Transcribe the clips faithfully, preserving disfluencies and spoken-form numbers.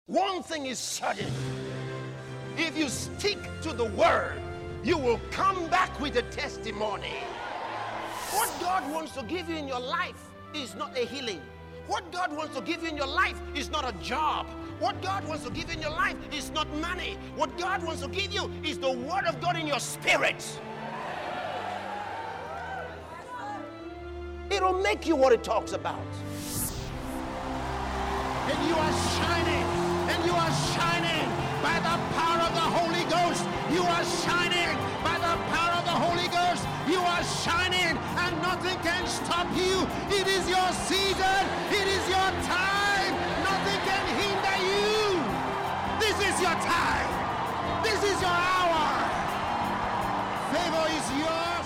One thing is certain. If you stick to the word, you will come back with a testimony. What God wants to give you in your life is not a healing. What God wants to give you in your life is not a job. What God wants to give you in your life is not money. What God wants to give you is the word of God in your spirit. It'll make you what it talks about. And you are shining, and you are shining by the power of the Holy Ghost. You are shining by the power of the Holy Ghost. You are shining, and nothing can stop you. It is your season. It is your time. Nothing can hinder you. This is your time. This is your hour. Favor is yours.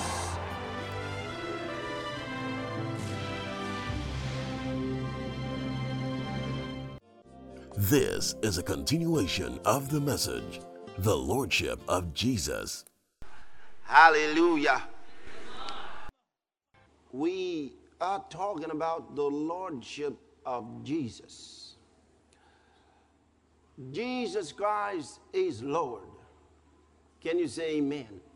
This is a continuation of the message, The Lordship of Jesus. Hallelujah. We are talking about the Lordship of Jesus. Jesus Christ is Lord. Can you say amen? Amen.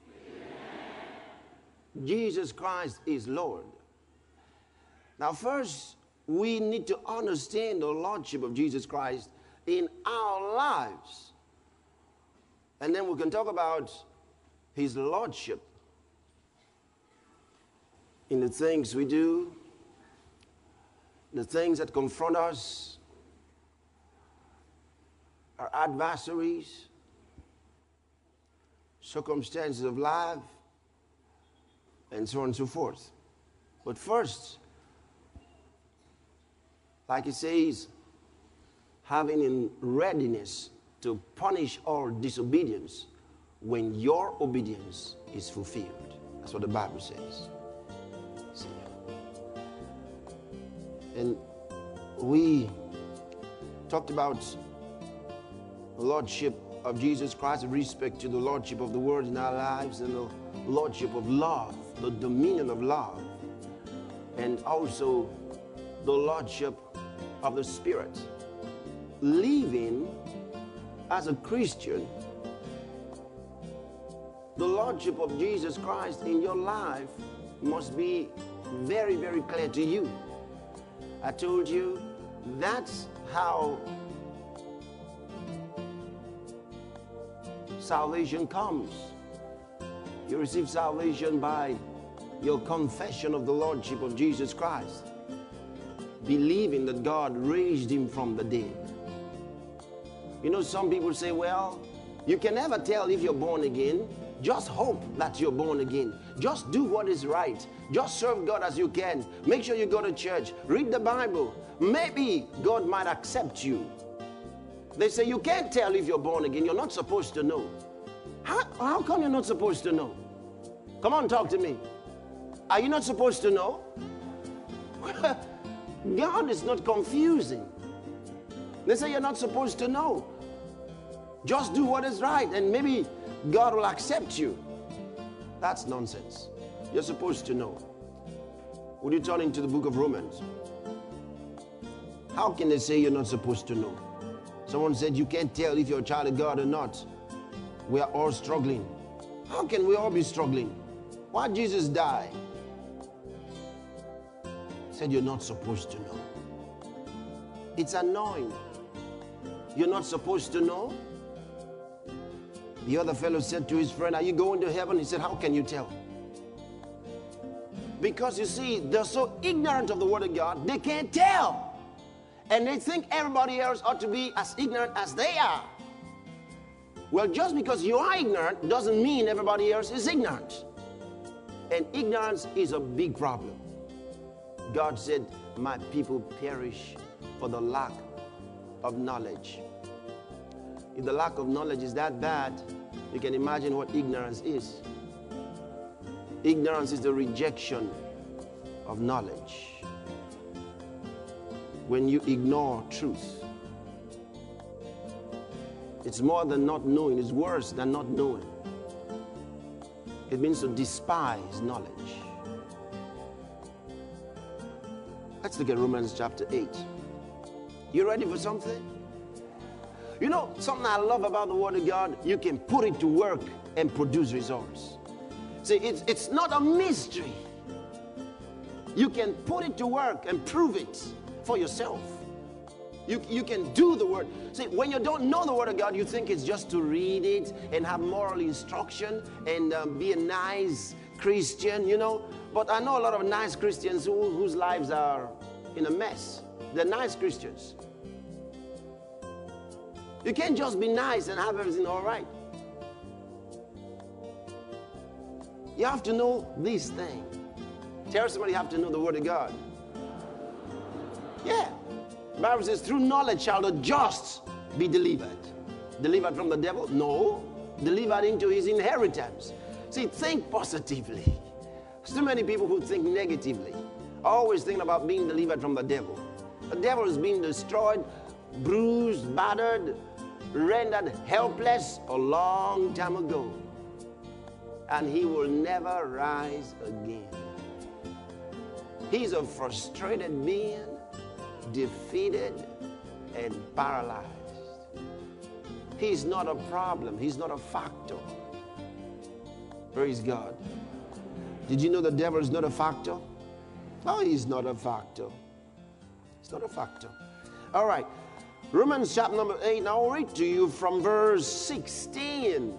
Jesus Christ is Lord. Now first, we need to understand the Lordship of Jesus Christ in our lives. And then we can talk about His Lordship in the things we do, the things that confront us, our adversaries, circumstances of life, and so on and so forth. But first, like it says, having in readiness to punish all disobedience when your obedience is fulfilled. That's what the Bible says. See? And we talked about the Lordship of Jesus Christ with respect to the Lordship of the Word in our lives, and the Lordship of love, the dominion of love, and also the Lordship of the Spirit. Living as a Christian, the Lordship of Jesus Christ in your life must be very, very clear to you. I told you that's how salvation comes. You receive salvation by your confession of the Lordship of Jesus Christ, believing that God raised Him from the dead. You know, some people say, well, you can never tell if you're born again. Just hope that you're born again. Just do what is right. Just serve God as you can. Make sure you go to church. Read the Bible. Maybe God might accept you. They say you can't tell if you're born again. You're not supposed to know. How, how come you're not supposed to know? Come on, talk to me. Are you not supposed to know? God is not confusing. They say you're not supposed to know. Just do what is right, and maybe God will accept you. That's nonsense. You're supposed to know. Would you turn into the book of Romans? How can they say you're not supposed to know? Someone said you can't tell if you're a child of God or not. We are all struggling. How can we all be struggling? Why did Jesus die? Said you're not supposed to know. It's annoying. You're not supposed to know. The other fellow said to his friend, are you going to heaven? He said, how can you tell? Because you see, they're so ignorant of the Word of God, they can't tell. And they think everybody else ought to be as ignorant as they are. Well, just because you are ignorant doesn't mean everybody else is ignorant. And ignorance is a big problem. God said, my people perish for the lack of knowledge. If the lack of knowledge is that bad, you can imagine what ignorance is. Ignorance is the rejection of knowledge. When you ignore truth, it's more than not knowing. It's worse than not knowing. It means to despise knowledge. Let's look at Romans chapter eight. You ready for something? You know, something I love about the Word of God, you can put it to work and produce results. See, it's, it's not a mystery. You can put it to work and prove it for yourself. You, you can do the Word. See, when you don't know the Word of God, you think it's just to read it and have moral instruction and um, be a nice Christian, you know. But I know a lot of nice Christians who, whose lives are in a mess. They're nice Christians. You can't just be nice and have everything all right. You have to know this thing. Tell somebody you have to know the Word of God. Yeah. The Bible says, through knowledge shall the just be delivered. Delivered from the devil? No. Delivered into his inheritance. See, think positively. There's too many people who think negatively. Always thinking about being delivered from the devil. The devil is being destroyed, bruised, battered, rendered helpless a long time ago. And he will never rise again. He's a frustrated being, defeated and paralyzed. He's not a problem. He's not a factor. Praise God. Did you know the devil is not a factor? No, he's not a factor. He's not a factor. All right. Romans chapter number eight. Now I'll read to you from verse sixteen.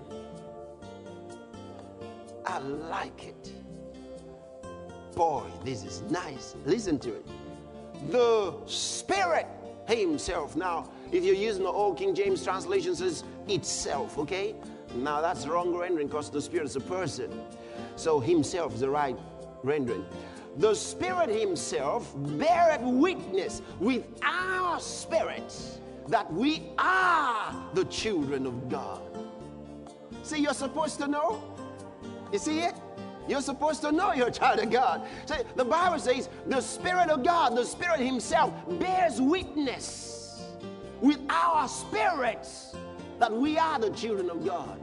I like it. Boy, this is nice. Listen to it. The Spirit himself. Now, if you're using the old King James translation, says itself, okay? Now, that's the wrong rendering because the Spirit is a person. So, himself is the right rendering. The Spirit himself beareth witness with our spirits that we are the children of God. See, you're supposed to know. You see it? You're supposed to know you're a child of God. So the Bible says the Spirit of God, the Spirit himself, bears witness with our spirits that we are the children of God.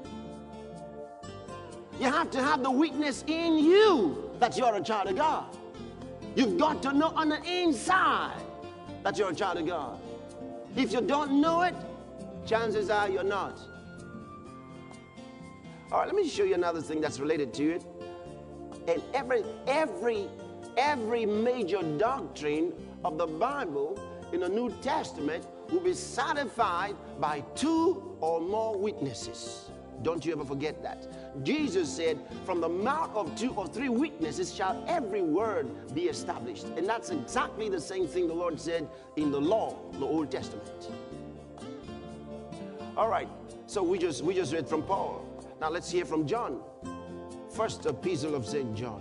You have to have the witness in you that you're a child of God. You've got to know on the inside that you're a child of God. If you don't know it, chances are you're not. All right, let me show you another thing that's related to it. And every, every, every major doctrine of the Bible in the New Testament will be certified by two or more witnesses. Don't you ever forget that. Jesus said, from the mouth of two or three witnesses shall every word be established. And that's exactly the same thing the Lord said in the law, the Old Testament. All right, so we just, we just read from Paul. Now let's hear from John. First epistle of Saint John.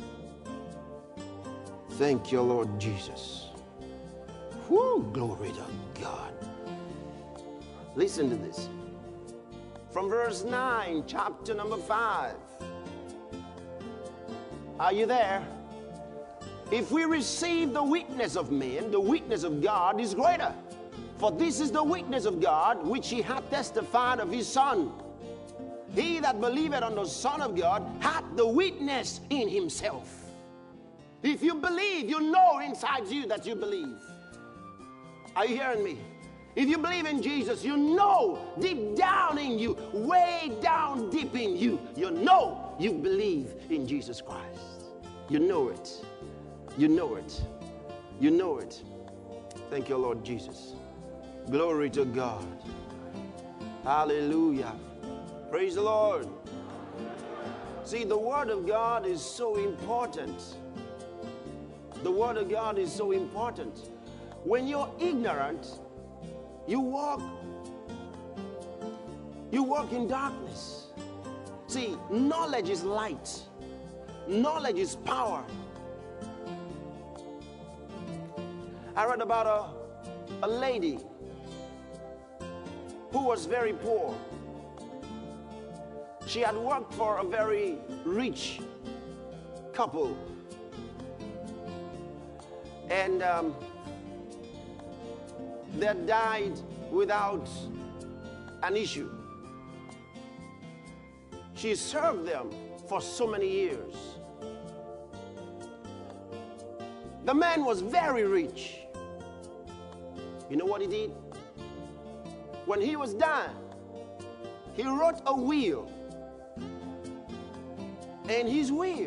Thank you, Lord Jesus. Whew, glory to God. Listen to this. From verse nine, chapter number five. Are you there? If we receive the witness of men, the witness of God is greater. For this is the witness of God, which he hath testified of his Son. He that believeth on the Son of God hath the witness in himself. If you believe, you know inside you that you believe. Are you hearing me? If you believe in Jesus, you know deep down in you, way down deep in you, you know you believe in Jesus Christ. You know it. You know it. You know it. Thank you, Lord Jesus. Glory to God. Hallelujah. Praise the Lord. See, the Word of God is so important. The Word of God is so important. When you're ignorant, you walk, you walk in darkness. See, knowledge is light. Knowledge is power. I read about a, a lady who was very poor. She had worked for a very rich couple. And um, they died without an issue. She served them for so many years. The man was very rich. You know what he did? when he was dying, he wrote a will. And his will,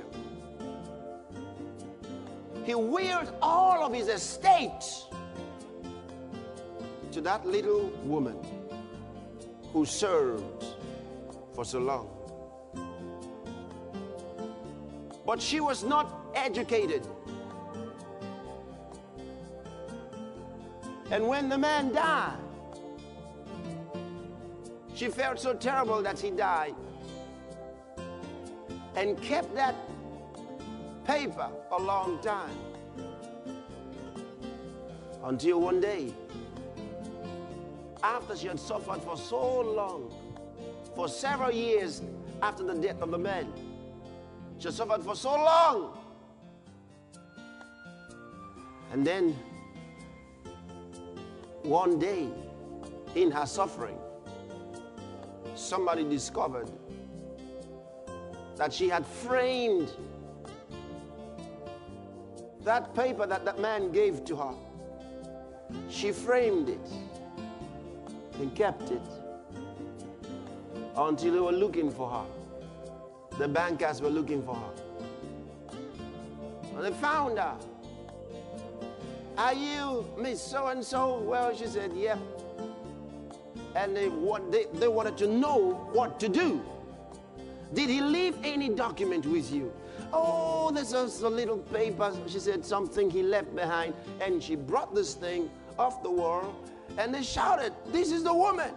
he willed all of his estate to that little woman who served for so long. But she was not educated. And when the man died, she felt so terrible that he died, and kept that paper a long time. Until one day, after she had suffered for so long, for several years after the death of the man, she had suffered for so long. And then, one day, in her suffering, somebody discovered that she had framed that paper that that man gave to her. She framed it and kept it until they were looking for her. The bankers were looking for her. And they found her. Are you Miss So-and-so? Well, she said, yep. And they, what, they, they wanted to know what to do. Did he leave any document with you? Oh, there's just a little paper. She said something he left behind. And she brought this thing off the wall. And they shouted, this is the woman.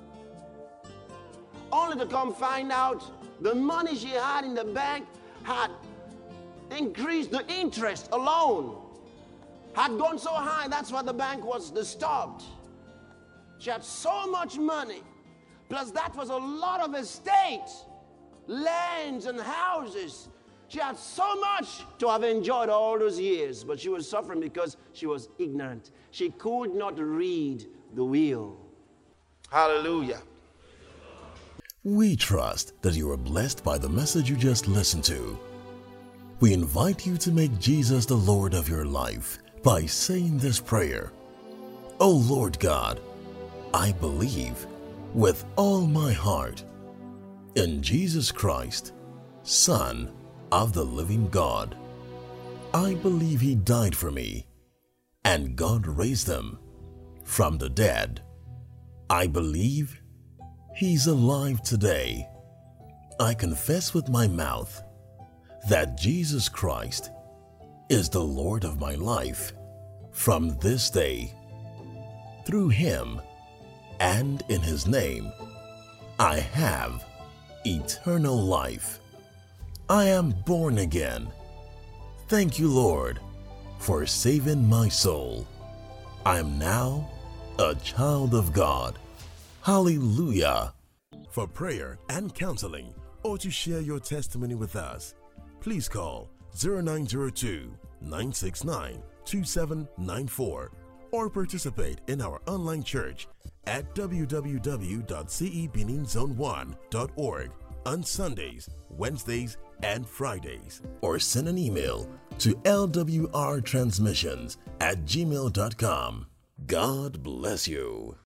Only to come find out the money she had in the bank had increased. The interest alone had gone so high. That's why the bank was disturbed. She had so much money. Plus that was a lot of estate, lands and houses. She had so much to have enjoyed all those years, but she was suffering because she was ignorant. She could not read the will. Hallelujah. We trust that you are blessed by the message you just listened to. We invite you to make Jesus the Lord of your life by saying this prayer. O Lord God, I believe with all my heart in Jesus Christ, Son of the living God. I believe He died for me, and God raised Him from the dead. I believe He's alive today. I confess with my mouth that Jesus Christ is the Lord of my life from this day. Through Him and in His name, I have eternal life. I am born again. Thank you, Lord, for saving my soul. I am now a child of God. Hallelujah. For prayer and counseling, or to share your testimony with us, please call zero nine zero two, nine six nine, two seven nine four or participate in our online church at w w w dot c e benin zone one dot org on Sundays, Wednesdays, and Fridays, or send an email to l w r transmissions at gmail dot com. God bless you.